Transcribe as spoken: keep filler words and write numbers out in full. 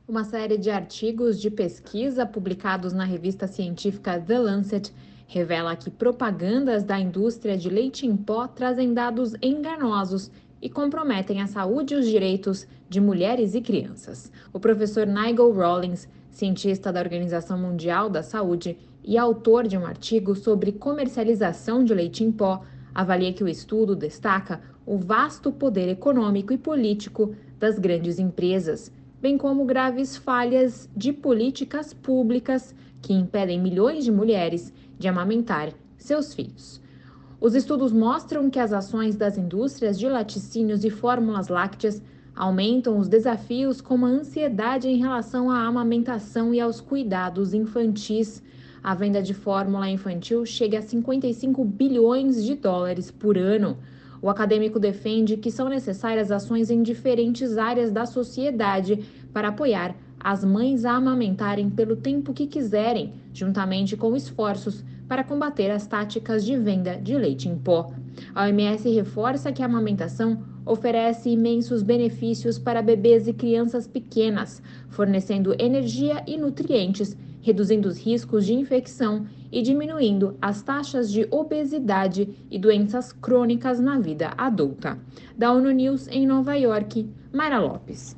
Uma série de artigos de pesquisa publicados na revista científica The Lancet revela que propagandas da indústria de leite em pó trazem dados enganosos e comprometem a saúde e os direitos de mulheres e crianças. O professor Nigel Rawlings, cientista da Organização Mundial da Saúde e autor de um artigo sobre comercialização de leite em pó, avalia que o estudo destaca o vasto poder econômico e político das grandes empresas, bem como graves falhas de políticas públicas que impedem milhões de mulheres de amamentar seus filhos. Os estudos mostram que as ações das indústrias de laticínios e fórmulas lácteas aumentam os desafios como a ansiedade em relação à amamentação e aos cuidados infantis. A venda de fórmula infantil chega a cinquenta e cinco bilhões de dólares por ano. O acadêmico defende que são necessárias ações em diferentes áreas da sociedade para apoiar as mães a amamentarem pelo tempo que quiserem, juntamente com esforços para combater as táticas de venda de leite em pó. A O M S reforça que a amamentação oferece imensos benefícios para bebês e crianças pequenas, fornecendo energia e nutrientes, reduzindo os riscos de infecção e diminuindo as taxas de obesidade e doenças crônicas na vida adulta. Da ONU News em Nova York, Mayra Lopes.